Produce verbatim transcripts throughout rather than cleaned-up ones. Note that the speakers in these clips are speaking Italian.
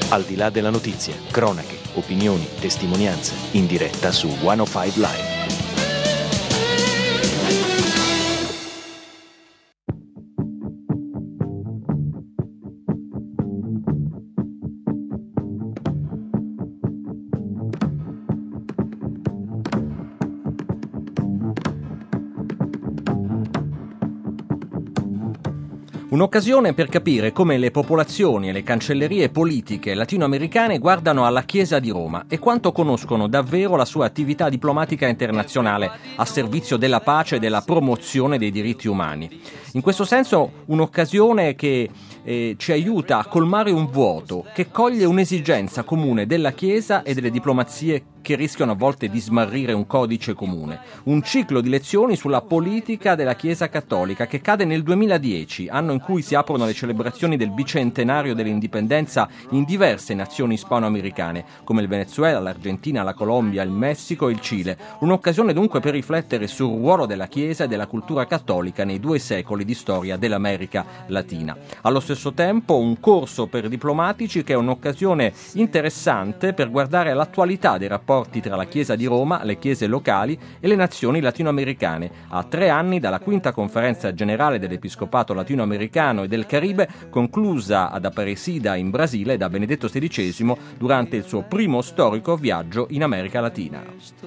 Al di là della notizia, cronache, opinioni, testimonianze, in diretta su centocinque Live. Un'occasione per capire come le popolazioni e le cancellerie politiche latinoamericane guardano alla Chiesa di Roma e quanto conoscono davvero la sua attività diplomatica internazionale a servizio della pace e della promozione dei diritti umani. In questo senso un'occasione che eh, ci aiuta a colmare un vuoto, che coglie un'esigenza comune della Chiesa e delle diplomazie che rischiano a volte di smarrire un codice comune. Un ciclo di lezioni sulla politica della Chiesa Cattolica che cade nel duemiladieci, anno in cui si aprono le celebrazioni del bicentenario dell'indipendenza in diverse nazioni ispanoamericane, come il Venezuela, l'Argentina, la Colombia, il Messico e il Cile. Un'occasione dunque per riflettere sul ruolo della Chiesa e della cultura cattolica nei due secoli di storia dell'America Latina. Allo stesso tempo un corso per diplomatici che è un'occasione interessante per guardare all'attualità dei rapporti tra la Chiesa di Roma, le chiese locali e le nazioni latinoamericane, a tre anni dalla quinta conferenza generale dell'Episcopato latinoamericano e del Caribe, conclusa ad Aparecida in Brasile da Benedetto sedicesimo durante il suo primo storico viaggio in America Latina.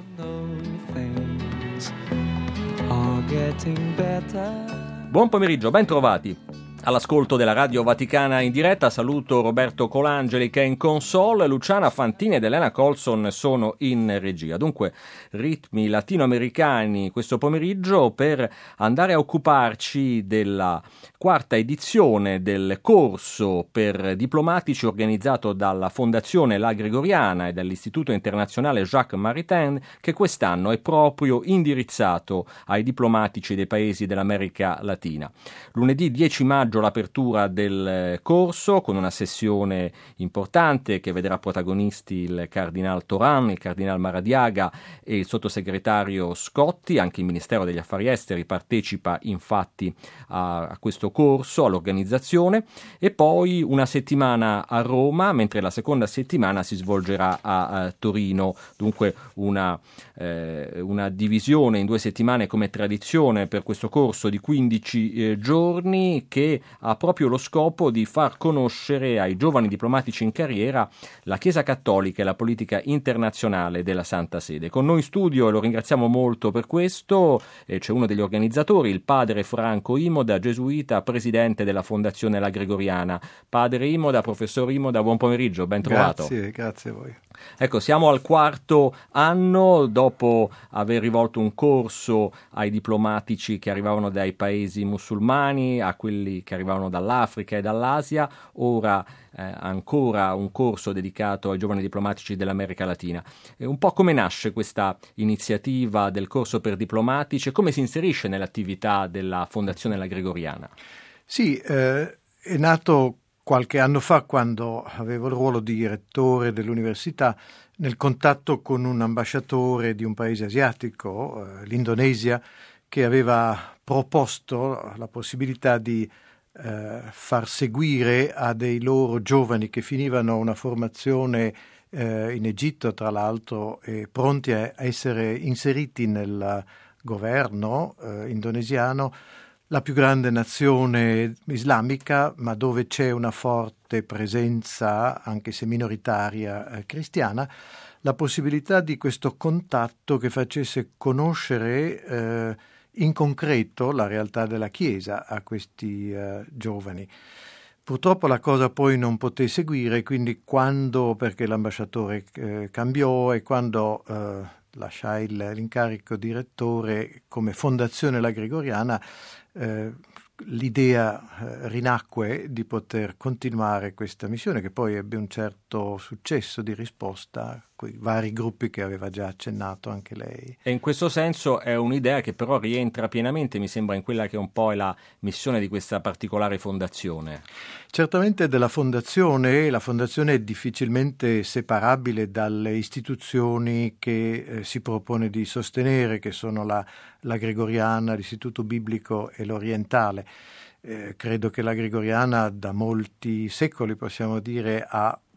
Buon pomeriggio, ben trovati. All'ascolto della Radio Vaticana in diretta saluto Roberto Colangeli che è in console, Luciana Fantini ed Elena Colson sono in regia. Dunque, ritmi latinoamericani questo pomeriggio per andare a occuparci della quarta edizione del corso per diplomatici organizzato dalla Fondazione La Gregoriana e dall'Istituto Internazionale Jacques Maritain, che quest'anno è proprio indirizzato ai diplomatici dei paesi dell'America Latina. Lunedì dieci maggio l'apertura del corso con una sessione importante che vedrà protagonisti il Cardinal Toran, il Cardinal Maradiaga e il sottosegretario Scotti. Anche il Ministero degli Affari Esteri partecipa infatti a, a questo corso, all'organizzazione, e poi una settimana a Roma, mentre la seconda settimana si svolgerà a, a Torino. Dunque una, eh, una divisione in due settimane come tradizione per questo corso di quindici eh, giorni che ha proprio lo scopo di far conoscere ai giovani diplomatici in carriera la Chiesa Cattolica e la politica internazionale della Santa Sede. Con noi in studio, e lo ringraziamo molto per questo, eh, c'è uno degli organizzatori, il padre Franco Imoda, gesuita, presidente della Fondazione La Gregoriana. Padre Imoda, professor Imoda, buon pomeriggio, ben trovato. Grazie, grazie a voi. Ecco, siamo al quarto anno dopo aver rivolto un corso ai diplomatici che arrivavano dai paesi musulmani, a quelli che arrivavano dall'Africa e dall'Asia, ora eh, ancora un corso dedicato ai giovani diplomatici dell'America Latina. E un po' come nasce questa iniziativa del corso per diplomatici e come si inserisce nell'attività della Fondazione La Gregoriana? Sì, eh, è nato qualche anno fa, quando avevo il ruolo di rettore dell'università, nel contatto con un ambasciatore di un paese asiatico, eh, l'Indonesia, che aveva proposto la possibilità di eh, far seguire a dei loro giovani che finivano una formazione eh, in Egitto, tra l'altro, e pronti a essere inseriti nel governo eh, indonesiano, la più grande nazione islamica, ma dove c'è una forte presenza, anche se minoritaria, eh, cristiana, la possibilità di questo contatto che facesse conoscere eh, in concreto la realtà della Chiesa a questi eh, giovani. Purtroppo la cosa poi non poté seguire, quindi quando, perché l'ambasciatore eh, cambiò e quando eh, lasciai il, l'incarico di rettore come Fondazione La Gregoriana, Eh, l'idea eh, rinacque di poter continuare questa missione, che poi ebbe un certo successo di risposta con i vari gruppi che aveva già accennato anche lei. E in questo senso è un'idea che però rientra pienamente, mi sembra, in quella che un po' è la missione di questa particolare fondazione. Certamente della fondazione, la fondazione è difficilmente separabile dalle istituzioni che eh, si propone di sostenere, che sono la, la Gregoriana, l'Istituto Biblico e l'Orientale. Eh, credo che la Gregoriana da molti secoli, possiamo dire, ha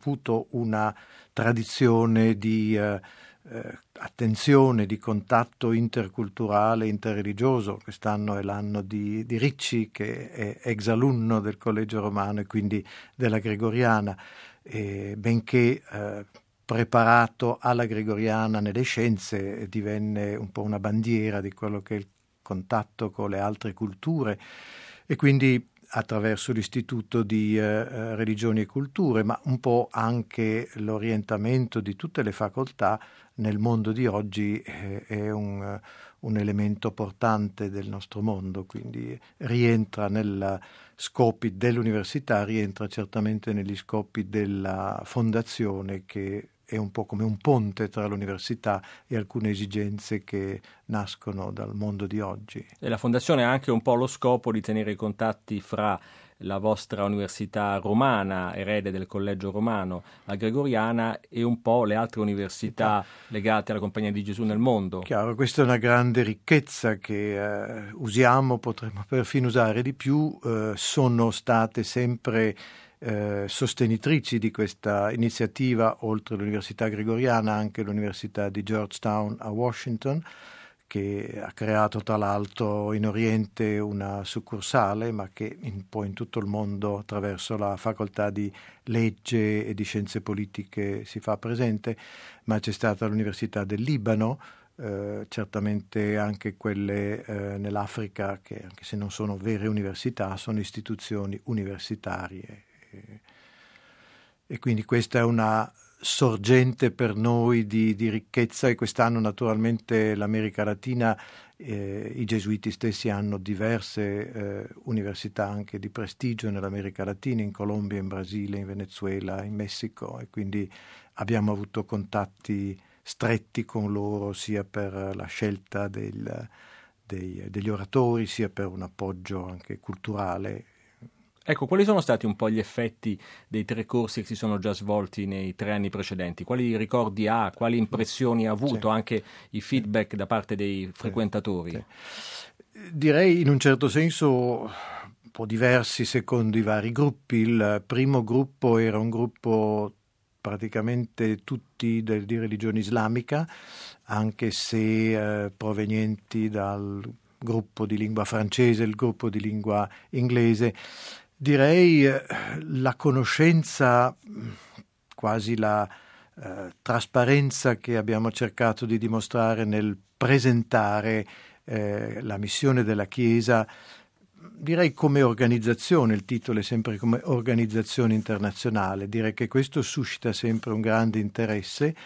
saputo una tradizione di eh, eh, attenzione, di contatto interculturale, interreligioso. Quest'anno è l'anno di, di Ricci, che è ex alunno del Collegio Romano e quindi della Gregoriana, e benché eh, preparato alla Gregoriana nelle scienze, divenne un po' una bandiera di quello che è il contatto con le altre culture, e quindi attraverso l'Istituto di eh, Religioni e Culture, ma un po' anche l'orientamento di tutte le facoltà nel mondo di oggi eh, è un, un elemento portante del nostro mondo, quindi rientra nei scopi dell'università, rientra certamente negli scopi della fondazione, che è un po' come un ponte tra l'università e alcune esigenze che nascono dal mondo di oggi. E la Fondazione ha anche un po' lo scopo di tenere i contatti fra la vostra università romana, erede del Collegio Romano, la Gregoriana, e un po' le altre università legate alla Compagnia di Gesù nel mondo. Chiaro, questa è una grande ricchezza che eh, usiamo, potremmo perfino usare di più. Eh, sono state sempre Eh, sostenitrici di questa iniziativa, oltre all'Università Gregoriana, anche l'Università di Georgetown a Washington, che ha creato tra l'altro in Oriente una succursale, ma che un po' in tutto il mondo attraverso la facoltà di legge e di scienze politiche si fa presente, ma c'è stata l'Università del Libano, eh, certamente anche quelle eh, nell'Africa, che anche se non sono vere università, sono istituzioni universitarie. E quindi questa è una sorgente per noi di, di ricchezza, e quest'anno naturalmente l'America Latina, eh, i gesuiti stessi hanno diverse eh, università anche di prestigio nell'America Latina, in Colombia, in Brasile, in Venezuela, in Messico, e quindi abbiamo avuto contatti stretti con loro sia per la scelta del, dei, degli oratori, sia per un appoggio anche culturale. Ecco, quali sono stati un po' gli effetti dei tre corsi che si sono già svolti nei tre anni precedenti? Quali ricordi ha, quali impressioni ha avuto, sì, anche i feedback sì. da parte dei frequentatori? Sì. Sì. Direi in un certo senso un po' diversi secondo i vari gruppi. Il primo gruppo era un gruppo praticamente tutti del, di religione islamica, anche se eh, provenienti dal gruppo di lingua francese, il gruppo di lingua inglese. Direi eh, la conoscenza, quasi la eh, trasparenza che abbiamo cercato di dimostrare nel presentare eh, la missione della Chiesa, direi come organizzazione, il titolo è sempre come organizzazione internazionale. Direi che questo suscita sempre un grande interesse,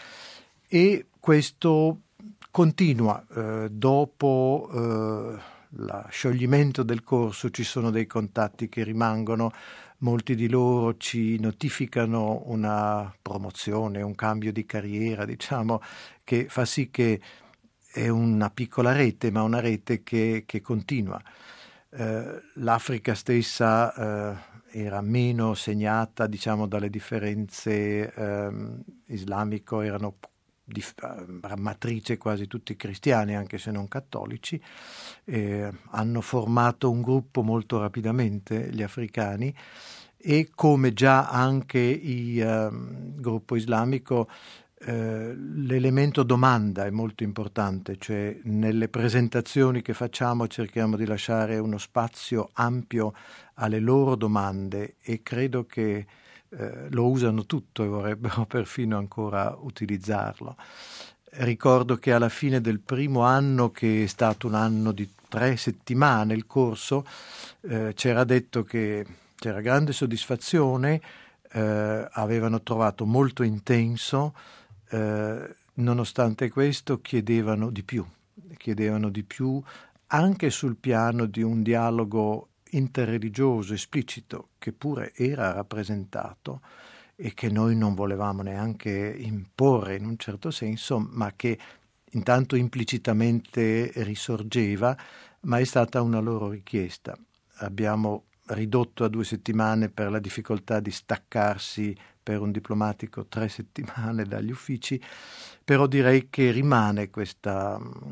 e questo continua eh, dopo eh, lo scioglimento del corso. Ci sono dei contatti che rimangono, molti di loro ci notificano una promozione, un cambio di carriera, diciamo, che fa sì che è una piccola rete, ma una rete che, che continua. Eh, L'Africa stessa eh, era meno segnata, diciamo, dalle differenze eh, islamico, erano di matrice quasi tutti cristiani, anche se non cattolici. Eh, hanno formato un gruppo molto rapidamente gli africani, e come già anche il um, gruppo islamico, eh, l'elemento domanda è molto importante, cioè nelle presentazioni che facciamo cerchiamo di lasciare uno spazio ampio alle loro domande, e credo che Eh, lo usano tutto e vorrebbero perfino ancora utilizzarlo. Ricordo che alla fine del primo anno, che è stato un anno di tre settimane il corso, eh, c'era detto che c'era grande soddisfazione, eh, avevano trovato molto intenso, eh, nonostante questo chiedevano di più, chiedevano di più anche sul piano di un dialogo interreligioso esplicito, che pure era rappresentato e che noi non volevamo neanche imporre in un certo senso, ma che intanto implicitamente risorgeva, ma è stata una loro richiesta. Abbiamo ridotto a due settimane per la difficoltà di staccarsi per un diplomatico tre settimane dagli uffici, però direi che rimane questa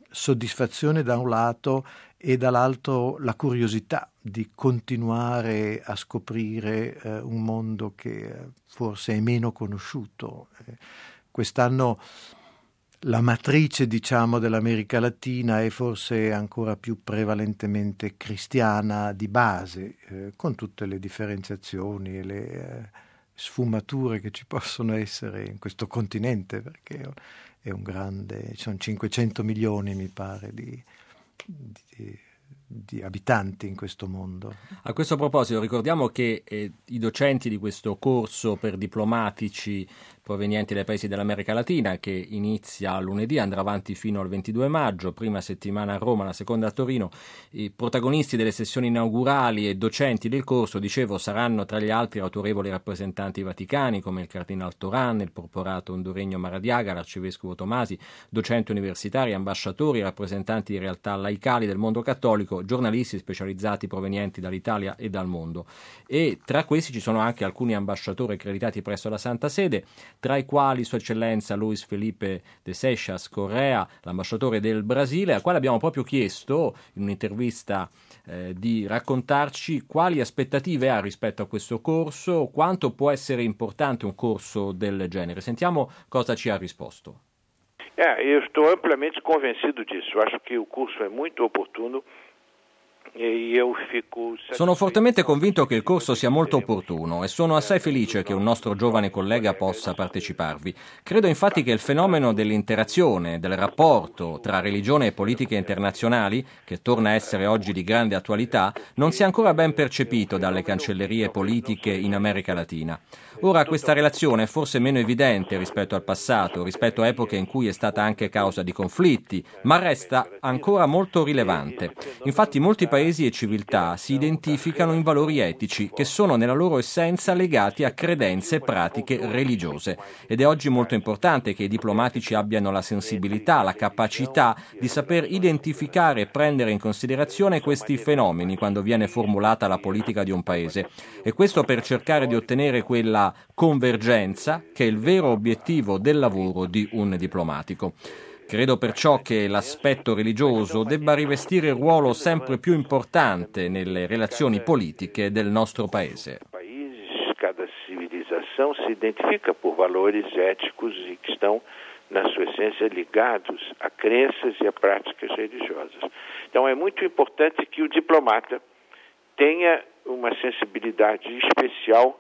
soddisfazione da un lato e dall'altro la curiosità di continuare a scoprire eh, un mondo che eh, forse è meno conosciuto. Eh, quest'anno la matrice, diciamo, dell'America Latina è forse ancora più prevalentemente cristiana di base, eh, con tutte le differenziazioni e le eh, sfumature che ci possono essere in questo continente, perché è un grande, ci sono cinquecento milioni, mi pare, di, di, di abitanti in questo mondo. A questo proposito ricordiamo che eh, i docenti di questo corso per diplomatici provenienti dai paesi dell'America Latina, che inizia lunedì, andrà avanti fino al ventidue maggio, prima settimana a Roma, la seconda a Torino. I protagonisti delle sessioni inaugurali e docenti del corso, dicevo, saranno tra gli altri autorevoli rappresentanti vaticani come il Cardinal Toran, il Porporato honduregno Maradiaga, l'arcivescovo Tomasi, docenti universitari, ambasciatori, rappresentanti di realtà laicali del mondo cattolico, giornalisti specializzati provenienti dall'Italia e dal mondo. E tra questi ci sono anche alcuni ambasciatori accreditati presso la Santa Sede, tra i quali Sua Eccellenza Luis Felipe de Seixas Correa, l'ambasciatore del Brasile, al quale abbiamo proprio chiesto in un'intervista eh, di raccontarci quali aspettative ha rispetto a questo corso, quanto può essere importante un corso del genere. Sentiamo cosa ci ha risposto. É, eu estou amplamente convencido disso. Eu acho que o curso é muito oportuno. Sono fortemente convinto che il corso sia molto opportuno e sono assai felice che un nostro giovane collega possa parteciparvi. Credo infatti che il fenomeno dell'interazione, del rapporto tra religione e politiche internazionali, che torna a essere oggi di grande attualità, non sia ancora ben percepito dalle cancellerie politiche in America Latina. Ora questa relazione è forse meno evidente rispetto al passato, rispetto a epoche in cui è stata anche causa di conflitti, ma resta ancora molto rilevante. Infatti molti paesi e civiltà si identificano in valori etici che sono nella loro essenza legati a credenze e pratiche religiose. Ed è oggi molto importante che i diplomatici abbiano la sensibilità, la capacità di saper identificare e prendere in considerazione questi fenomeni quando viene formulata la politica di un paese. E questo per cercare di ottenere quella convergenza che è il vero obiettivo del lavoro di un diplomatico. Credo perciò che l'aspetto religioso debba rivestire il ruolo sempre più importante nelle relazioni politiche del nostro paese. Cada civilização se identifica por valores éticos e que estão, na sua essência, ligados a crenças e a práticas religiosas. Então é muito importante que o diplomata tenha uma sensibilidade especial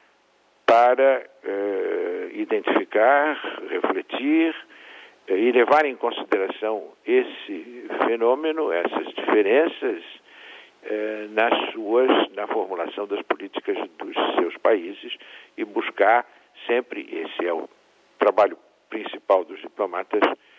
para eh, identificar, refletir e levar em consideração esse fenômeno, essas diferenças eh, nas suas, na formulação das políticas dos seus países e buscar sempre, esse é o trabalho principal dos diplomatas,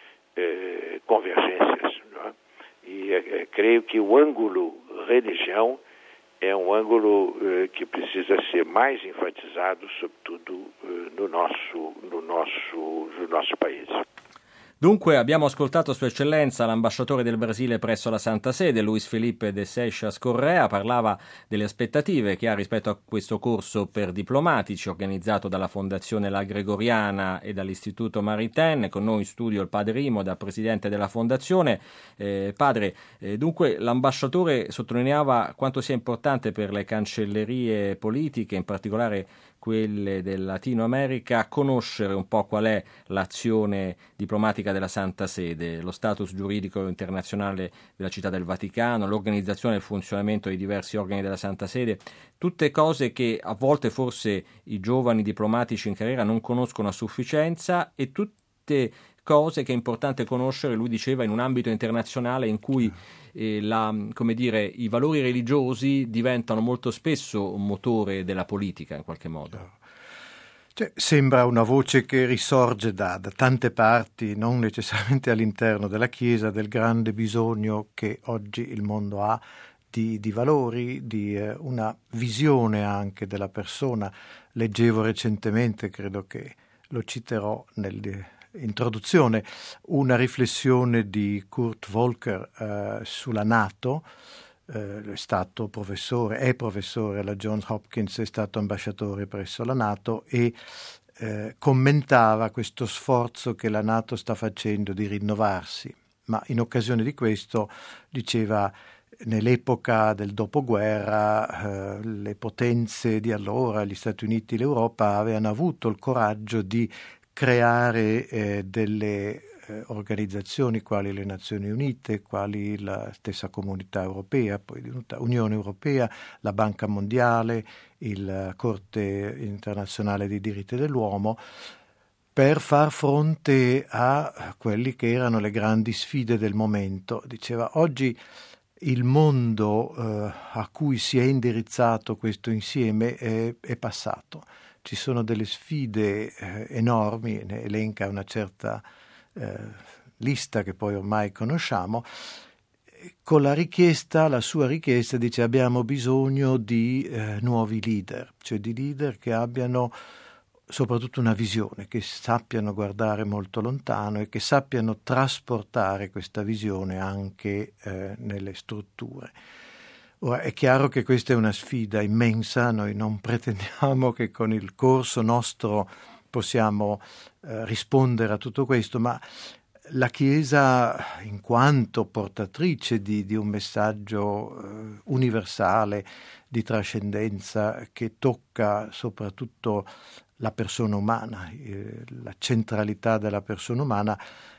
eh, convergências. Não é? E eh, creio que o ângulo religião é um ângulo eh, che precisa ser mais enfatizado, sobretudo eh, no nosso, no nosso, no nosso paese. Dunque abbiamo ascoltato Sua Eccellenza l'ambasciatore del Brasile presso la Santa Sede, Luis Felipe de Seixas Correa, parlava delle aspettative che ha rispetto a questo corso per diplomatici organizzato dalla Fondazione La Gregoriana e dall'Istituto Maritain. Con noi in studio il padre Imoda, presidente della Fondazione. Eh, padre, eh, dunque l'ambasciatore sottolineava quanto sia importante per le cancellerie politiche, in particolare quelle del Latino America, conoscere un po' qual è l'azione diplomatica della Santa Sede, lo status giuridico internazionale della Città del Vaticano, l'organizzazione e il funzionamento dei diversi organi della Santa Sede, tutte cose che a volte forse i giovani diplomatici in carriera non conoscono a sufficienza e tutte cose che è importante conoscere, lui diceva, in un ambito internazionale in cui eh, la, come dire, i valori religiosi diventano molto spesso un motore della politica in qualche modo. Cioè, sembra una voce che risorge da, da tante parti, non necessariamente all'interno della Chiesa, del grande bisogno che oggi il mondo ha di, di valori, di eh, una visione anche della persona. Leggevo recentemente, credo che lo citerò nel introduzione, una riflessione di Kurt Volker eh, sulla NATO. Eh, è stato professore, è professore alla Johns Hopkins, è stato ambasciatore presso la NATO e eh, commentava questo sforzo che la NATO sta facendo di rinnovarsi ma in occasione di questo diceva: nell'epoca del dopoguerra eh, le potenze di allora, gli Stati Uniti e l'Europa, avevano avuto il coraggio di creare eh, delle eh, organizzazioni quali le Nazioni Unite, quali la stessa Comunità Europea, poi divenuta Unione Europea, la Banca Mondiale, la Corte Internazionale dei Diritti dell'Uomo, per far fronte a quelli che erano le grandi sfide del momento. Diceva: oggi il mondo eh, a cui si è indirizzato questo insieme è, è passato. Ci sono delle sfide eh, enormi, ne elenca una certa eh, lista che poi ormai conosciamo, con la richiesta, la sua richiesta, dice: abbiamo bisogno di eh, nuovi leader, cioè di leader che abbiano soprattutto una visione, che sappiano guardare molto lontano e che sappiano trasportare questa visione anche eh, nelle strutture. Ora, è chiaro che questa è una sfida immensa, noi non pretendiamo che con il corso nostro possiamo eh, rispondere a tutto questo, ma la Chiesa, in quanto portatrice di, di un messaggio eh, universale, di trascendenza, che tocca soprattutto la persona umana, eh, la centralità della persona umana,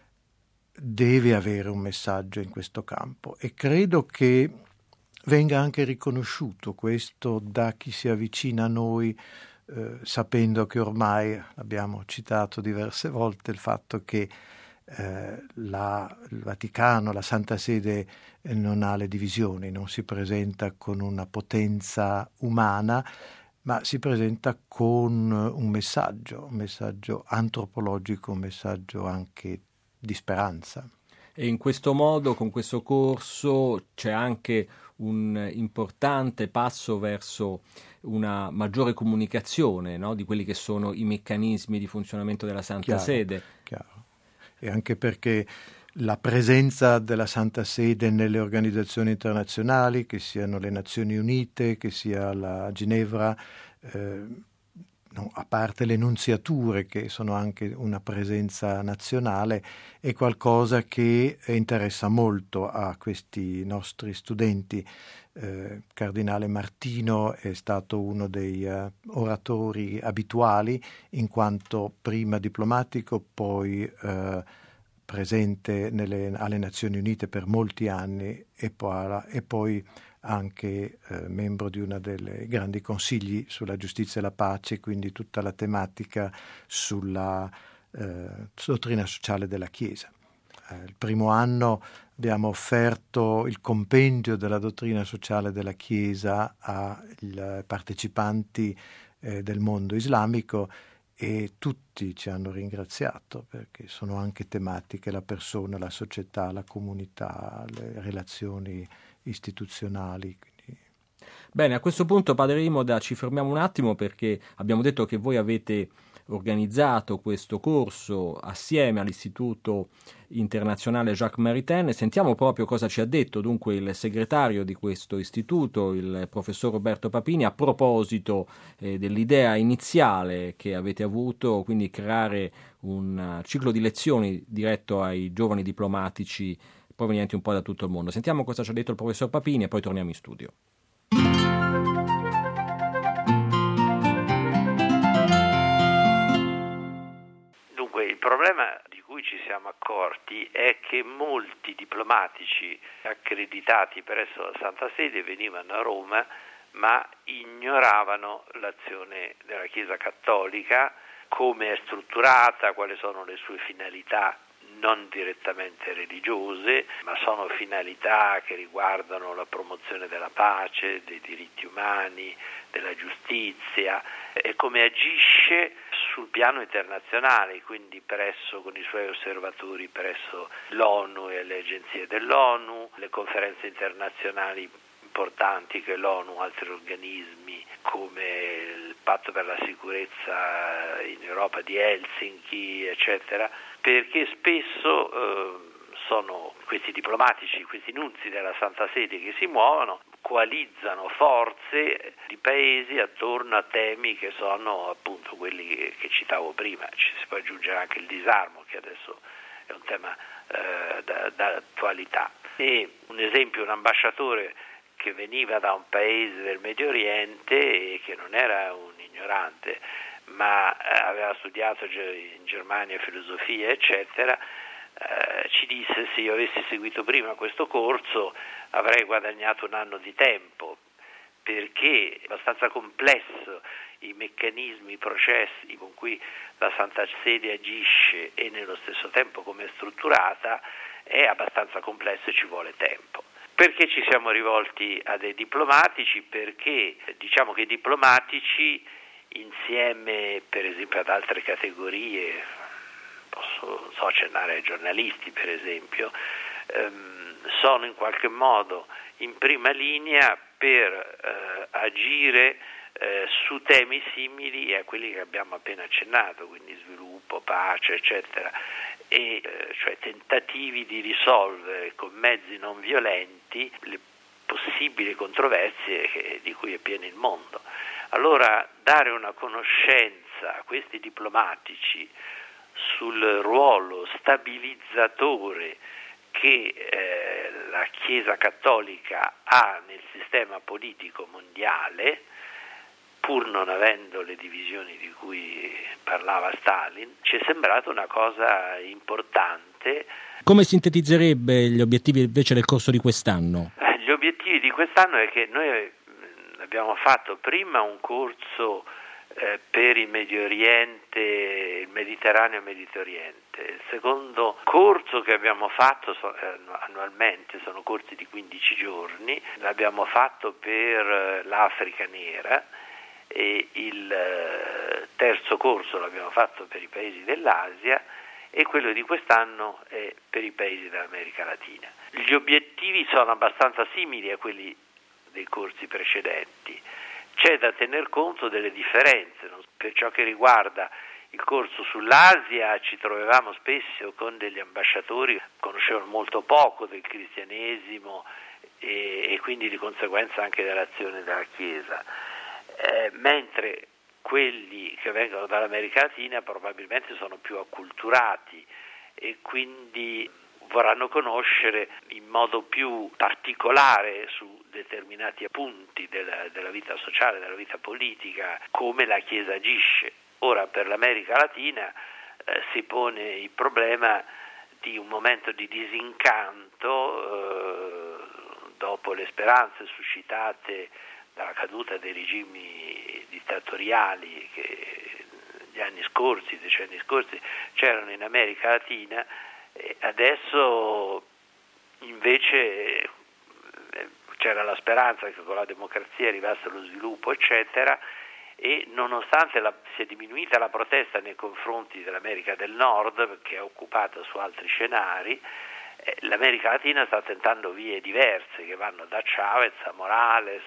deve avere un messaggio in questo campo, e credo che venga anche riconosciuto questo da chi si avvicina a noi, eh, sapendo che ormai, abbiamo citato diverse volte il fatto che eh, la, il Vaticano, la Santa Sede eh, non ha le divisioni, non si presenta con una potenza umana, ma si presenta con un messaggio, un messaggio antropologico, un messaggio anche di speranza. E in questo modo, con questo corso, c'è anche un importante passo verso una maggiore comunicazione, no? Di quelli che sono i meccanismi di funzionamento della Santa Chiaro, Sede. Chiaro. E anche perché la presenza della Santa Sede nelle organizzazioni internazionali, che siano le Nazioni Unite, che sia la Ginevra, eh, no, a parte le nunziature, che sono anche una presenza nazionale, è qualcosa che interessa molto a questi nostri studenti. Eh, Cardinale Martino è stato uno dei uh, oratori abituali, in quanto prima diplomatico, poi uh, presente nelle, alle Nazioni Unite per molti anni, e poi, e poi anche eh, membro di uno dei grandi consigli sulla giustizia e la pace, quindi tutta la tematica sulla eh, dottrina sociale della Chiesa. Eh, il primo anno abbiamo offerto il compendio della dottrina sociale della Chiesa ai partecipanti eh, del mondo islamico, e tutti ci hanno ringraziato, perché sono anche tematiche: la persona, la società, la comunità, le relazioni istituzionali. Quindi... Bene, a questo punto, Padre Imoda, ci fermiamo un attimo, perché abbiamo detto che voi avete organizzato questo corso assieme all'Istituto Internazionale Jacques Maritain. Sentiamo proprio cosa ci ha detto dunque il segretario di questo istituto, il professor Roberto Papini, a proposito eh, dell'idea iniziale che avete avuto, quindi creare un ciclo di lezioni diretto ai giovani diplomatici provenienti un po' da tutto il mondo. Sentiamo cosa ci ha detto il professor Papini e poi torniamo in studio. Il problema di cui ci siamo accorti è che molti diplomatici accreditati presso la Santa Sede venivano a Roma, ma ignoravano l'azione della Chiesa Cattolica, come è strutturata, quali sono le sue finalità non direttamente religiose, ma sono finalità che riguardano la promozione della pace, dei diritti umani, della giustizia, e come agisce sul piano internazionale, quindi presso, con i suoi osservatori presso l'ONU e le agenzie dell'ONU, le conferenze internazionali importanti che l'ONU, altri organismi come il Patto per la sicurezza in Europa di Helsinki, eccetera, perché spesso eh, sono questi diplomatici, questi nunzi della Santa Sede che si muovono, coalizzano forze di paesi attorno a temi che sono appunto quelli che, che citavo prima. Ci si può aggiungere anche il disarmo, che adesso è un tema eh, da, da attualità. E un esempio, un ambasciatore che veniva da un paese del Medio Oriente e che non era un ignorante, ma aveva studiato in Germania filosofia, eccetera, eh, ci disse: se io avessi seguito prima questo corso avrei guadagnato un anno di tempo, perché è abbastanza complesso i meccanismi, i processi con cui la Santa Sede agisce e nello stesso tempo come è strutturata è abbastanza complesso e ci vuole tempo. Perché ci siamo rivolti a dei diplomatici? Perché diciamo che i diplomatici, insieme per esempio ad altre categorie, posso so accennare ai giornalisti per esempio, ehm, sono in qualche modo in prima linea per eh, agire eh, su temi simili a quelli che abbiamo appena accennato, quindi sviluppo, pace, eccetera, e eh, cioè tentativi di risolvere con mezzi non violenti le possibili controversie che, di cui è pieno il mondo. Allora dare una conoscenza a questi diplomatici sul ruolo stabilizzatore che eh, la Chiesa Cattolica ha nel sistema politico mondiale, pur non avendo le divisioni di cui parlava Stalin, ci è sembrata una cosa importante. Come sintetizzerebbe gli obiettivi invece del corso di quest'anno? Eh, gli obiettivi di quest'anno è che noi abbiamo fatto prima un corso eh, per il Medio Oriente, il Mediterraneo e il Medio Oriente. Il secondo corso che abbiamo fatto so, eh, annualmente sono corsi di quindici giorni, l'abbiamo fatto per eh, l'Africa nera, e il eh, terzo corso l'abbiamo fatto per i paesi dell'Asia e quello di quest'anno è per i paesi dell'America Latina. Gli obiettivi sono abbastanza simili a quelli dei corsi precedenti. C'è da tener conto delle differenze. Per ciò che riguarda il corso sull'Asia ci trovavamo spesso con degli ambasciatori che conoscevano molto poco del cristianesimo e, e quindi di conseguenza anche dell'azione della Chiesa. Eh, mentre quelli che vengono dall'America Latina probabilmente sono più acculturati e quindi vorranno conoscere in modo più particolare su determinati punti della, della vita sociale, della vita politica, come la Chiesa agisce. Ora per l'America Latina eh, si pone il problema di un momento di disincanto eh, dopo le speranze suscitate dalla caduta dei regimi dittatoriali che gli anni scorsi, i decenni scorsi c'erano in America Latina, e adesso invece c'era la speranza che con la democrazia arrivasse lo sviluppo, eccetera, e nonostante la, si è diminuita la protesta nei confronti dell'America del Nord, che è occupata su altri scenari, eh, l'America Latina sta tentando vie diverse che vanno da Chavez a Morales,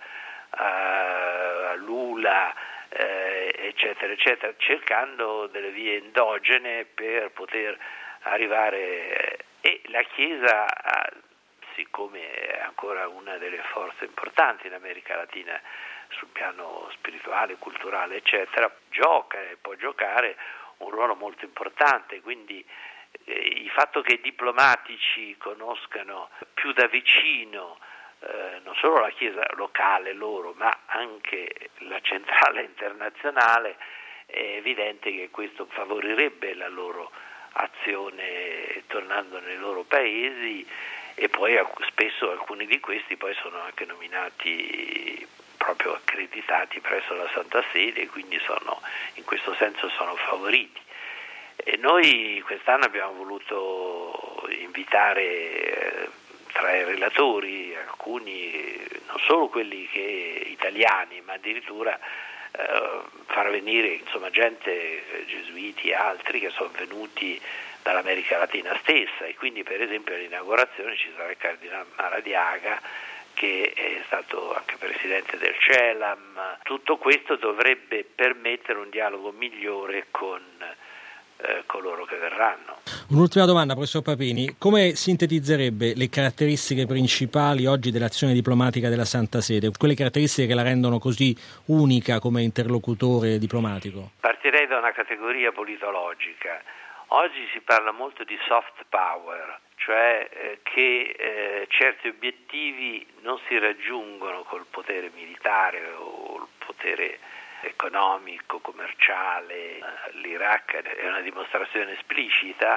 a Lula, eh, eccetera, eccetera, cercando delle vie endogene per poter arrivare. E la Chiesa, siccome è ancora una delle forze importanti in America Latina sul piano spirituale, culturale, eccetera, gioca e può giocare un ruolo molto importante. Quindi eh, il fatto che i diplomatici conoscano più da vicino eh, non solo la Chiesa locale loro, ma anche la centrale internazionale, è evidente che questo favorirebbe la loro azione tornando nei loro paesi, e poi spesso alcuni di questi poi sono anche nominati, proprio accreditati presso la Santa Sede, quindi sono, in questo senso sono favoriti. E noi quest'anno abbiamo voluto invitare eh, tra i relatori alcuni, non solo quelli che italiani, ma addirittura eh, far venire insomma gente, gesuiti e altri che sono venuti dall'America Latina stessa, e quindi per esempio all'inaugurazione ci sarà il Cardinale Maradiaga, che è stato anche presidente del CELAM. Tutto questo dovrebbe permettere un dialogo migliore con eh, coloro che verranno. Un'ultima domanda, professor Papini: come sintetizzerebbe le caratteristiche principali oggi dell'azione diplomatica della Santa Sede, quelle caratteristiche che la rendono così unica come interlocutore diplomatico? Partirei da una categoria politologica. Oggi si parla molto di soft power, cioè eh, che eh, certi obiettivi non si raggiungono col potere militare o il potere economico, commerciale. L'Iraq è una dimostrazione esplicita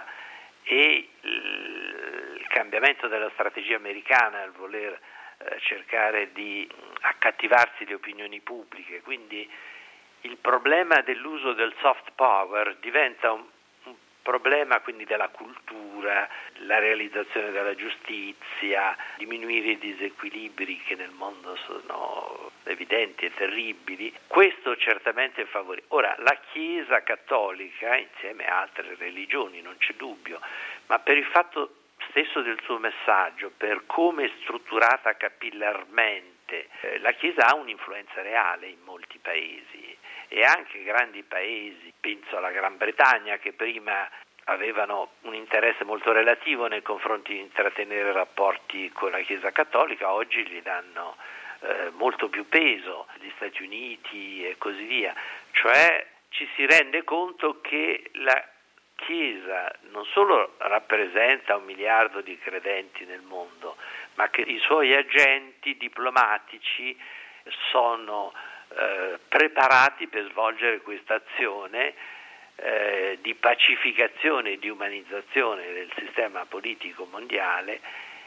e il cambiamento della strategia americana al voler eh, cercare di accattivarsi le opinioni pubbliche, quindi il problema dell'uso del soft power diventa un problema quindi della cultura, la realizzazione della giustizia, diminuire i disequilibri che nel mondo sono evidenti e terribili. Questo certamente favorisce. Ora, la Chiesa cattolica, insieme a altre religioni, non c'è dubbio, ma per il fatto stesso del suo messaggio, per come è strutturata capillarmente, eh, la Chiesa ha un'influenza reale in molti paesi. E anche grandi paesi, penso alla Gran Bretagna, che prima avevano un interesse molto relativo nei confronti di intrattenere rapporti con la Chiesa cattolica, oggi gli danno eh, molto più peso, gli Stati Uniti e così via. Cioè ci si rende conto che la Chiesa non solo rappresenta un miliardo di credenti nel mondo, ma che i suoi agenti diplomatici sono Eh, preparati per svolgere questa azione eh, di pacificazione e di umanizzazione del sistema politico mondiale,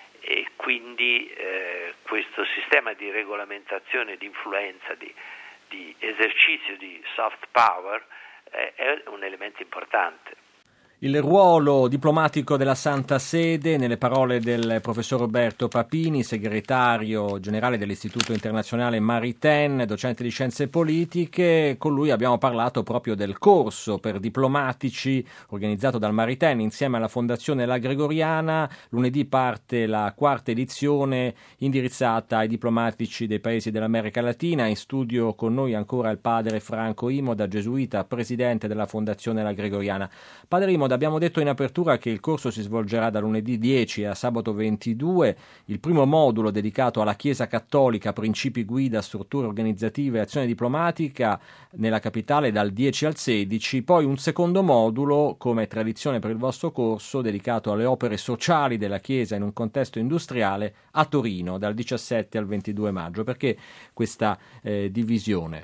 e quindi eh, questo sistema di regolamentazione, di influenza, di, di esercizio di soft power eh, è un elemento importante. Il ruolo diplomatico della Santa Sede, nelle parole del professor Roberto Papini, segretario generale dell'Istituto Internazionale Maritain, docente di scienze politiche. Con lui abbiamo parlato proprio del corso per diplomatici organizzato dal Maritain insieme alla Fondazione La Gregoriana. Lunedì parte la quarta edizione indirizzata ai diplomatici dei paesi dell'America Latina. In studio con noi ancora il padre Franco Imoda, gesuita, presidente della Fondazione La Gregoriana. Padre Imoda, abbiamo detto in apertura che il corso si svolgerà da lunedì dieci a sabato ventidue, il primo modulo dedicato alla Chiesa Cattolica, principi guida, strutture organizzative e azione diplomatica nella capitale dal dieci al sedici, poi un secondo modulo, come tradizione per il vostro corso, dedicato alle opere sociali della Chiesa in un contesto industriale a Torino dal diciassette al ventidue maggio. Perché questa eh, divisione?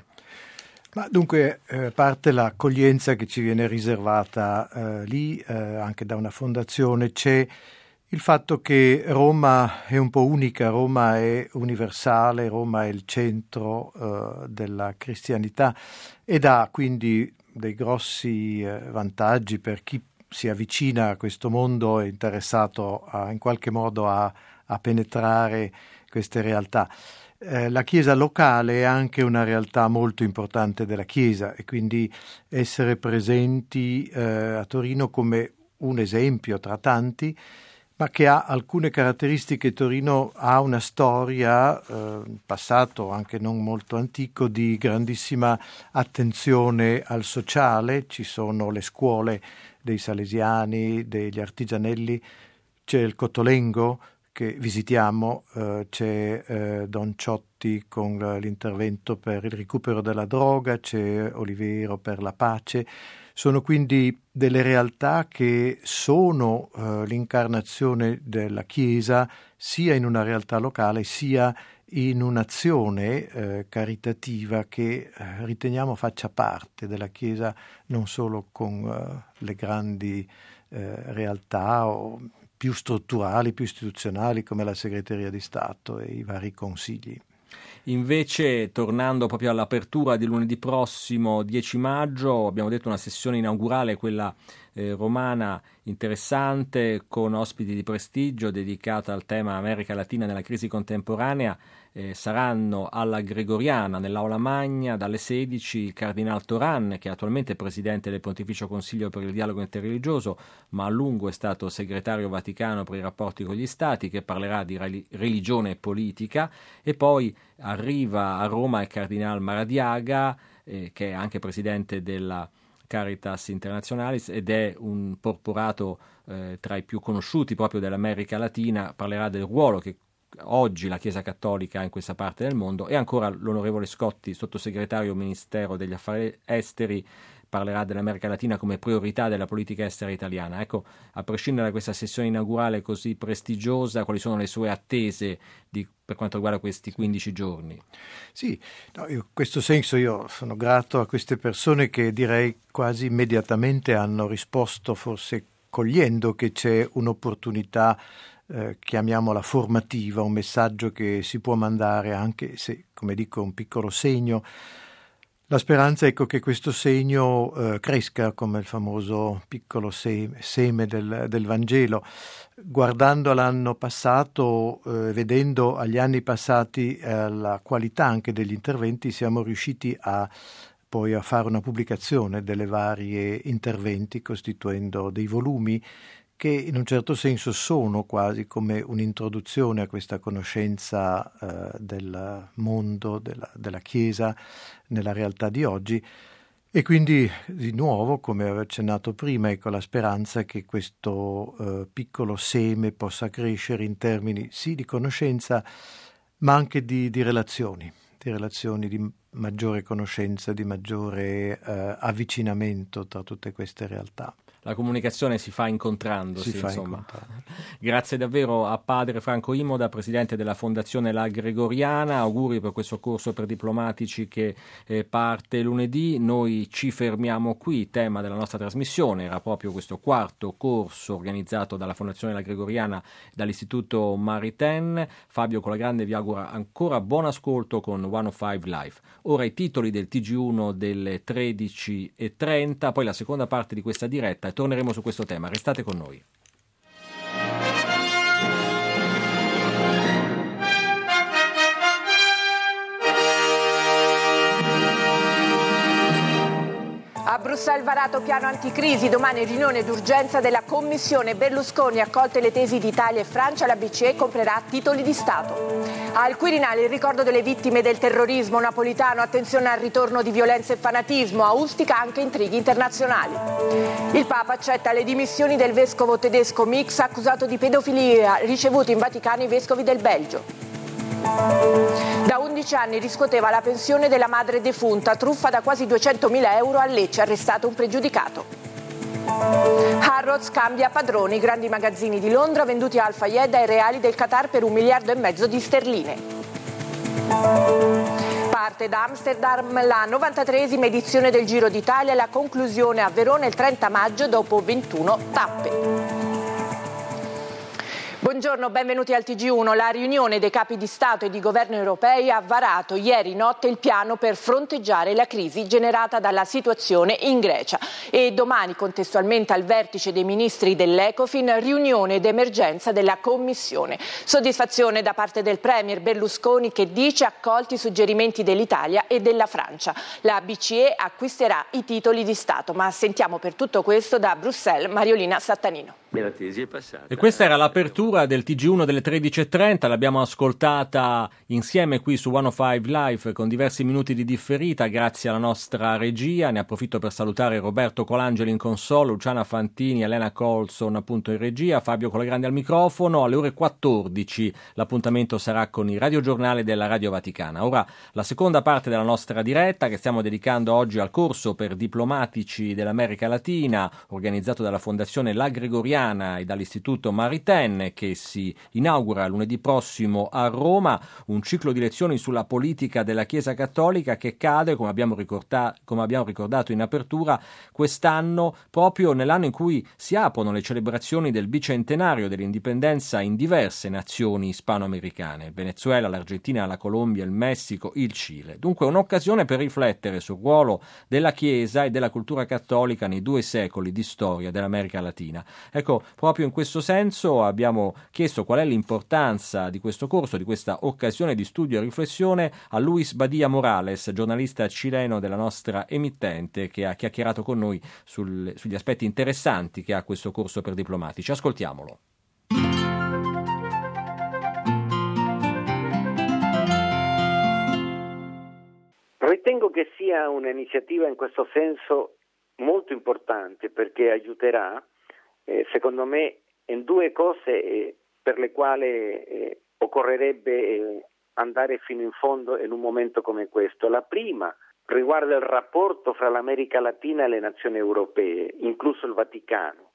Ma dunque, eh, parte l'accoglienza che ci viene riservata eh, lì, eh, anche da una fondazione, c'è il fatto che Roma è un po' unica, Roma è universale, Roma è il centro eh, della cristianità ed ha quindi dei grossi eh, vantaggi per chi si avvicina a questo mondo, è interessato a, in qualche modo a, a penetrare queste realtà. Eh, la Chiesa locale è anche una realtà molto importante della Chiesa e quindi essere presenti eh, a Torino come un esempio tra tanti, ma che ha alcune caratteristiche. Torino ha una storia, eh, passato anche non molto antico, di grandissima attenzione al sociale. Ci sono le scuole dei Salesiani, degli Artigianelli, c'è il Cottolengo che visitiamo, eh, c'è eh, Don Ciotti con l'intervento per il recupero della droga, c'è Olivero per la pace. Sono quindi delle realtà che sono eh, l'incarnazione della Chiesa sia in una realtà locale sia in un'azione eh, caritativa che eh, riteniamo faccia parte della Chiesa, non solo con eh, le grandi eh, realtà o più strutturali, più istituzionali come la segreteria di Stato e i vari consigli. Invece, tornando proprio all'apertura di lunedì prossimo dieci maggio, abbiamo detto una sessione inaugurale, quella eh, romana, interessante, con ospiti di prestigio dedicata al tema America Latina nella crisi contemporanea. Eh, saranno alla Gregoriana, nell'Aula Magna, dalle sedici, il Cardinal Toran, che è attualmente presidente del Pontificio Consiglio per il Dialogo Interreligioso, ma a lungo è stato segretario Vaticano per i rapporti con gli Stati, che parlerà di religione e politica, e poi arriva a Roma il Cardinal Maradiaga, eh, che è anche presidente della Caritas Internationalis ed è un porporato eh, tra i più conosciuti proprio dell'America Latina. Parlerà del ruolo che oggi la Chiesa Cattolica ha in questa parte del mondo, e ancora l'onorevole Scotti, sottosegretario Ministero degli Affari Esteri, parlerà dell'America Latina come priorità della politica estera italiana. Ecco, a prescindere da questa sessione inaugurale così prestigiosa, quali sono le sue attese di, per quanto riguarda questi quindici giorni? Sì, no, in questo senso io sono grato a queste persone che direi quasi immediatamente hanno risposto, forse cogliendo che c'è un'opportunità, eh, chiamiamola formativa, un messaggio che si può mandare anche se, come dico, un piccolo segno. La speranza, ecco, che questo segno eh, cresca come il famoso piccolo seme, seme del, del Vangelo. Guardando all'anno passato, eh, vedendo agli anni passati eh, la qualità anche degli interventi, siamo riusciti a poi a fare una pubblicazione delle varie interventi, costituendo dei volumi che in un certo senso sono quasi come un'introduzione a questa conoscenza eh, del mondo, della, della Chiesa nella realtà di oggi. E quindi di nuovo, come avevo accennato prima, ecco la speranza che questo eh, piccolo seme possa crescere in termini sì di conoscenza, ma anche di, di relazioni, di relazioni di maggiore conoscenza, di maggiore eh, avvicinamento tra tutte queste realtà. La comunicazione si fa incontrandosi, si fa insomma. incontrando. Grazie davvero a padre Franco Imoda, presidente della Fondazione La Gregoriana. Auguri per questo corso per diplomatici che eh, parte lunedì. Noi ci fermiamo qui. Il tema della nostra trasmissione era proprio questo quarto corso organizzato dalla Fondazione La Gregoriana e dall'Istituto Maritain. Fabio Colagrande vi augura ancora buon ascolto con centocinque Live. Ora i titoli del T G uno delle tredici e trenta, poi la seconda parte di questa diretta. Torneremo su questo tema, restate con noi. A Bruxelles varato piano anticrisi, domani riunione d'urgenza della Commissione. Berlusconi, accolte le tesi di Italia e Francia, la B C E comprerà titoli di Stato. Al Quirinale il ricordo delle vittime del terrorismo. Napolitano, attenzione al ritorno di violenza e fanatismo, austica anche intrighi internazionali. Il Papa accetta le dimissioni del vescovo tedesco Mix, accusato di pedofilia, ricevuto in Vaticano i vescovi del Belgio. Da undici anni riscuoteva la pensione della madre defunta, truffa da quasi duecentomila euro a Lecce, arrestato un pregiudicato. Harrods cambia padroni, i grandi magazzini di Londra venduti a Al Fayed ai reali del Qatar per un miliardo e mezzo di sterline. Parte da Amsterdam la novantatreesima edizione del Giro d'Italia, la conclusione a Verona il trenta maggio dopo ventuno tappe. Buongiorno, benvenuti al T G uno. La riunione dei capi di Stato e di governo europei ha varato ieri notte il piano per fronteggiare la crisi generata dalla situazione in Grecia e domani contestualmente al vertice dei ministri dell'Ecofin riunione d'emergenza della Commissione. Soddisfazione da parte del premier Berlusconi che dice accolti i suggerimenti dell'Italia e della Francia. La B C E acquisterà i titoli di Stato, ma sentiamo per tutto questo da Bruxelles Mariolina Sattanino. La tesi è passata. E questa era l'apertura del T G uno delle tredici e trenta, l'abbiamo ascoltata insieme qui su centocinque Live con diversi minuti di differita grazie alla nostra regia. Ne approfitto per salutare Roberto Colangeli in console, Luciana Fantini, Elena Colson appunto in regia, Fabio Colagrande al microfono. Alle ore quattordici l'appuntamento sarà con il radiogiornale della Radio Vaticana. Ora la seconda parte della nostra diretta che stiamo dedicando oggi al corso per diplomatici dell'America Latina organizzato dalla Fondazione La Gregoriana e dall'Istituto Maritain, che si inaugura lunedì prossimo a Roma, un ciclo di lezioni sulla politica della Chiesa Cattolica che cade, come abbiamo, ricorda- come abbiamo ricordato in apertura, quest'anno proprio nell'anno in cui si aprono le celebrazioni del bicentenario dell'indipendenza in diverse nazioni ispanoamericane, il Venezuela, l'Argentina, la Colombia, il Messico, il Cile. Dunque un'occasione per riflettere sul ruolo della Chiesa e della cultura cattolica nei due secoli di storia dell'America Latina. Ecco, proprio in questo senso abbiamo chiesto qual è l'importanza di questo corso, di questa occasione di studio e riflessione a Luis Badia Morales, giornalista cileno della nostra emittente, che ha chiacchierato con noi sul, sugli aspetti interessanti che ha questo corso per diplomatici. Ascoltiamolo. Ritengo che sia un'iniziativa in questo senso molto importante perché aiuterà Eh, secondo me, in due cose eh, per le quali eh, occorrerebbe eh, andare fino in fondo in un momento come questo. La prima riguarda il rapporto fra l'America Latina e le nazioni europee, incluso il Vaticano,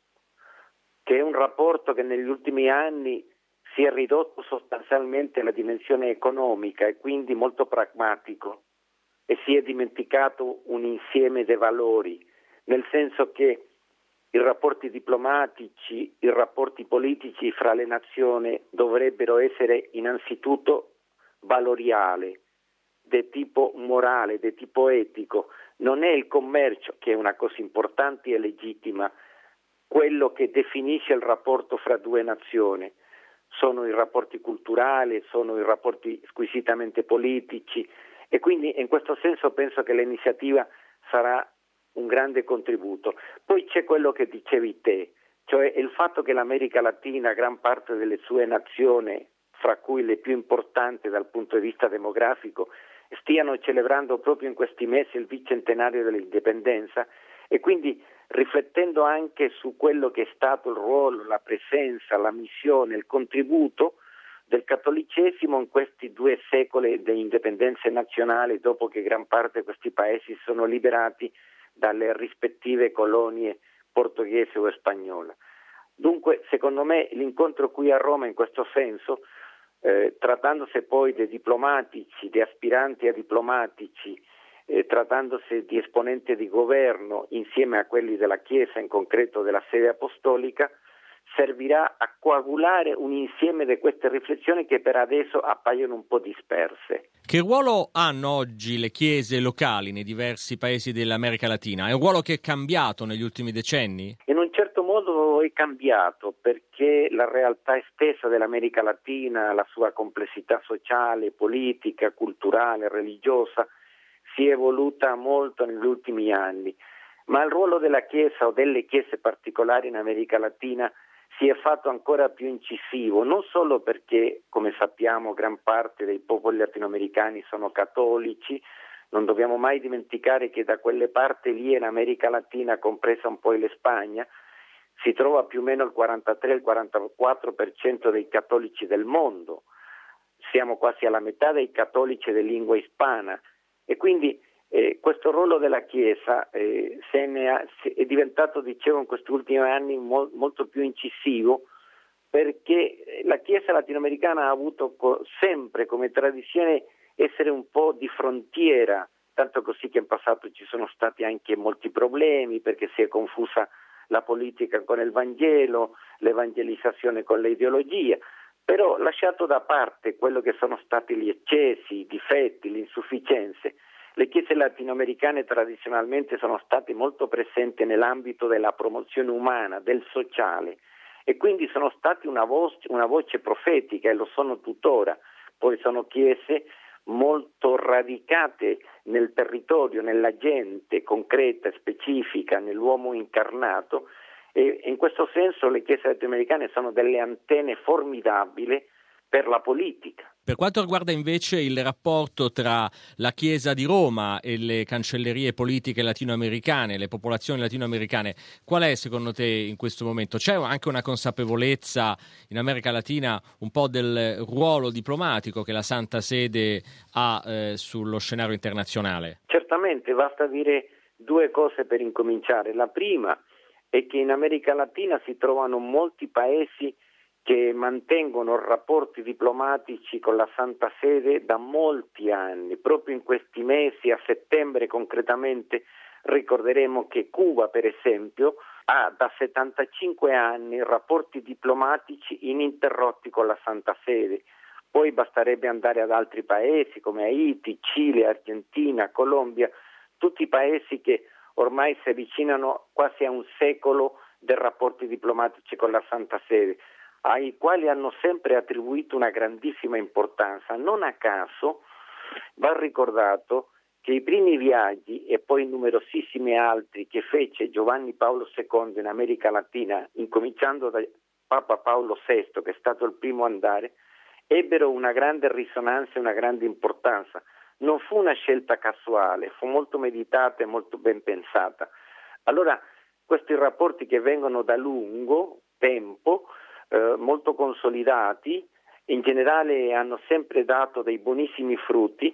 che è un rapporto che negli ultimi anni si è ridotto sostanzialmente alla dimensione economica e quindi molto pragmatico, e si è dimenticato un insieme dei valori, nel senso che i rapporti diplomatici, i rapporti politici fra le nazioni dovrebbero essere innanzitutto valoriali, di tipo morale, di tipo etico. Non è il commercio, che è una cosa importante e legittima, quello che definisce il rapporto fra due nazioni. Sono i rapporti culturali, sono i rapporti squisitamente politici, e quindi in questo senso penso che l'iniziativa sarà un grande contributo. Poi c'è quello che dicevi te, cioè il fatto che l'America Latina, gran parte delle sue nazioni, fra cui le più importanti dal punto di vista demografico, stiano celebrando proprio in questi mesi il bicentenario dell'indipendenza, e quindi riflettendo anche su quello che è stato il ruolo, la presenza, la missione, il contributo del cattolicesimo in questi due secoli di indipendenze nazionali, dopo che gran parte di questi paesi sono liberati dalle rispettive colonie portoghese o spagnola. Dunque, secondo me, l'incontro qui a Roma in questo senso, eh, trattandosi poi di diplomatici, di aspiranti a diplomatici, eh, trattandosi di esponenti di governo insieme a quelli della Chiesa, in concreto della sede apostolica, servirà a coagulare un insieme di queste riflessioni che per adesso appaiono un po' disperse. Che ruolo hanno oggi le chiese locali nei diversi paesi dell'America Latina? È un ruolo che è cambiato negli ultimi decenni? In un certo modo è cambiato, perché la realtà estesa dell'America Latina, la sua complessità sociale, politica, culturale, religiosa, si è evoluta molto negli ultimi anni, ma il ruolo della Chiesa o delle chiese particolari in America Latina si è fatto ancora più incisivo, non solo perché, come sappiamo, gran parte dei popoli latinoamericani sono cattolici. Non dobbiamo mai dimenticare che da quelle parti lì in America Latina, compresa un po' la Spagna, si trova più o meno il quarantatré quarantaquattro per cento dei cattolici del mondo. Siamo quasi alla metà dei cattolici di lingua ispana, e quindi eh, questo ruolo della Chiesa eh, se ne ha, se è diventato, dicevo, in questi ultimi anni mo- molto più incisivo, perché la Chiesa latinoamericana ha avuto co- sempre come tradizione essere un po' di frontiera, tanto così che in passato ci sono stati anche molti problemi, perché si è confusa la politica con il Vangelo, l'evangelizzazione con l'ideologia, però lasciato da parte quello che sono stati gli eccessi, i difetti, le insufficienze, le chiese latinoamericane tradizionalmente sono state molto presenti nell'ambito della promozione umana, del sociale, e quindi sono state una voce, una voce profetica, e lo sono tuttora. Poi sono chiese molto radicate nel territorio, nella gente concreta, specifica, nell'uomo incarnato, e in questo senso le chiese latinoamericane sono delle antenne formidabili per la politica. Per quanto riguarda invece il rapporto tra la Chiesa di Roma e le cancellerie politiche latinoamericane, le popolazioni latinoamericane, qual è secondo te in questo momento? C'è anche una consapevolezza in America Latina un po' del ruolo diplomatico che la Santa Sede ha eh, sullo scenario internazionale? Certamente, basta dire due cose per incominciare. La prima è che in America Latina si trovano molti paesi che mantengono rapporti diplomatici con la Santa Sede da molti anni. Proprio in questi mesi, a settembre concretamente, ricorderemo che Cuba, per esempio, ha da settantacinque anni rapporti diplomatici ininterrotti con la Santa Sede. Poi basterebbe andare ad altri paesi come Haiti, Cile, Argentina, Colombia, tutti paesi che ormai si avvicinano quasi a un secolo dei rapporti diplomatici con la Santa Sede, ai quali hanno sempre attribuito una grandissima importanza. Non a caso va ricordato che i primi viaggi e poi numerosissimi altri che fece Giovanni Paolo secondo in America Latina, incominciando da Papa Paolo sesto, che è stato il primo ad andare, ebbero una grande risonanza e una grande importanza. Non fu una scelta casuale, fu molto meditata e molto ben pensata. Allora, questi rapporti che vengono da lungo tempo, eh, molto consolidati, in generale hanno sempre dato dei buonissimi frutti,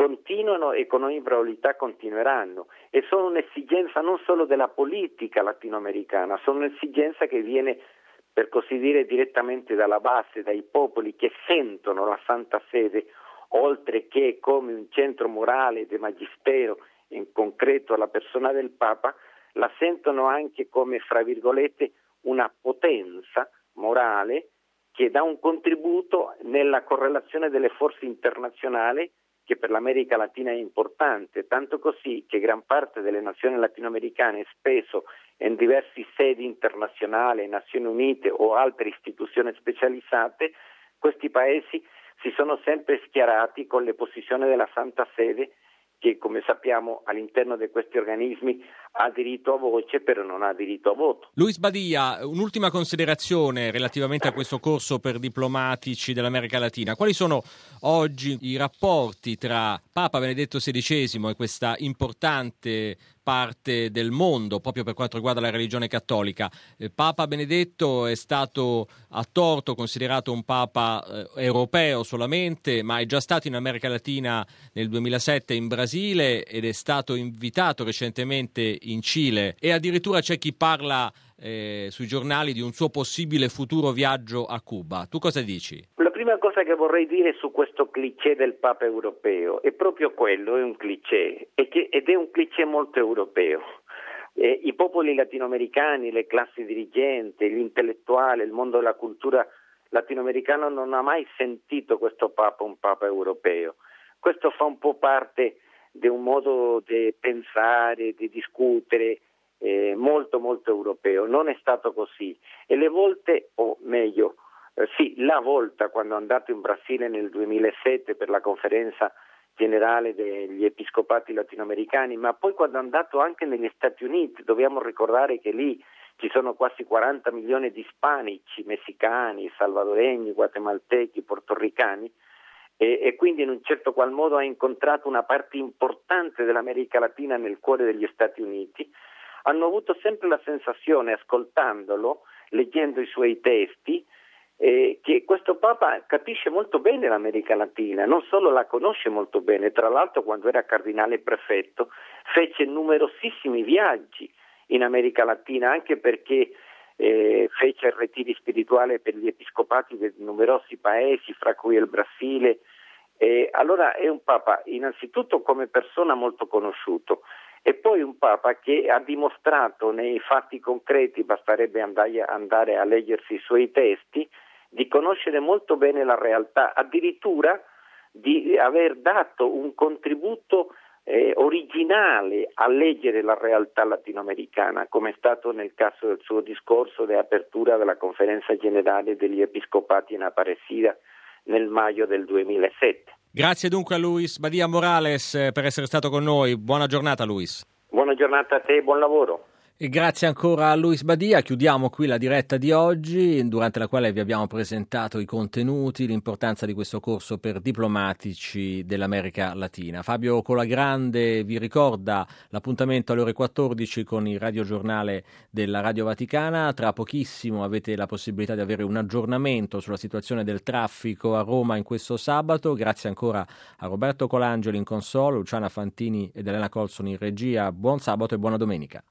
continuano e con ogni probabilità continueranno, e sono un'esigenza non solo della politica latinoamericana, sono un'esigenza che viene, per così dire, direttamente dalla base, dai popoli che sentono la Santa Sede, oltre che come un centro morale di magistero, in concreto la persona del Papa, la sentono anche come, fra virgolette, una potenza morale che dà un contributo nella correlazione delle forze internazionali, che per l'America Latina è importante, tanto così che gran parte delle nazioni latinoamericane, spesso in diverse sedi internazionali, Nazioni Unite o altre istituzioni specializzate, questi paesi si sono sempre schierati con le posizioni della Santa Sede, che come sappiamo all'interno di questi organismi ha diritto a voce, però non ha diritto a voto. Luis Badia, un'ultima considerazione relativamente a questo corso per diplomatici dell'America Latina. Quali sono oggi i rapporti tra Papa Benedetto sedicesimo e questa importante parte del mondo, proprio per quanto riguarda la religione cattolica? Eh, Papa Benedetto è stato a torto considerato un Papa eh, europeo solamente, ma è già stato in America Latina nel duemilasette in Brasile ed è stato invitato recentemente in Cile, e addirittura c'è chi parla eh, sui giornali di un suo possibile futuro viaggio a Cuba. Tu cosa dici? La prima cosa che vorrei dire su questo cliché del Papa europeo è proprio quello, è un cliché, e che, ed è un cliché molto europeo. Eh, I popoli latinoamericani, le classi dirigenti, gli intellettuali, il mondo della cultura latinoamericano non ha mai sentito questo Papa un Papa europeo. Questo fa un po' parte di un modo di pensare, di discutere eh, molto molto europeo. Non è stato così, e le volte, o meglio, eh, sì, la volta quando è andato in Brasile nel duemilasette per la conferenza generale degli episcopati latinoamericani, ma poi quando è andato anche negli Stati Uniti. Dobbiamo ricordare che lì ci sono quasi quaranta milioni di ispanici, messicani, salvadoregni, guatemaltechi, portoricani, e, e quindi in un certo qual modo ha incontrato una parte importante dell'America Latina nel cuore degli Stati Uniti. Hanno avuto sempre la sensazione, ascoltandolo, leggendo i suoi testi, eh, che questo Papa capisce molto bene l'America Latina, non solo la conosce molto bene. Tra l'altro, quando era cardinale prefetto fece numerosissimi viaggi in America Latina, anche perché eh, fece il ritiro spirituale per gli episcopati di numerosi paesi, fra cui il Brasile. Eh, allora è un Papa innanzitutto come persona molto conosciuto, e poi un Papa che ha dimostrato nei fatti concreti, basterebbe andare, andare a leggersi i suoi testi, di conoscere molto bene la realtà, addirittura di aver dato un contributo eh, originale a leggere la realtà latinoamericana, come è stato nel caso del suo discorso di apertura della conferenza generale degli episcopati in Aparecida nel maggio del duemilasette. Grazie dunque a Luis Badia Morales per essere stato con noi. Buona giornata, Luis. Buona giornata a te e buon lavoro. E grazie ancora a Luis Badia. Chiudiamo qui la diretta di oggi, durante la quale vi abbiamo presentato i contenuti, l'importanza di questo corso per diplomatici dell'America Latina. Fabio Colagrande vi ricorda l'appuntamento alle ore quattordici con il radiogiornale della Radio Vaticana. Tra pochissimo avete la possibilità di avere un aggiornamento sulla situazione del traffico a Roma in questo sabato. Grazie ancora a Roberto Colangeli in console, Luciana Fantini ed Elena Colson in regia. Buon sabato e buona domenica.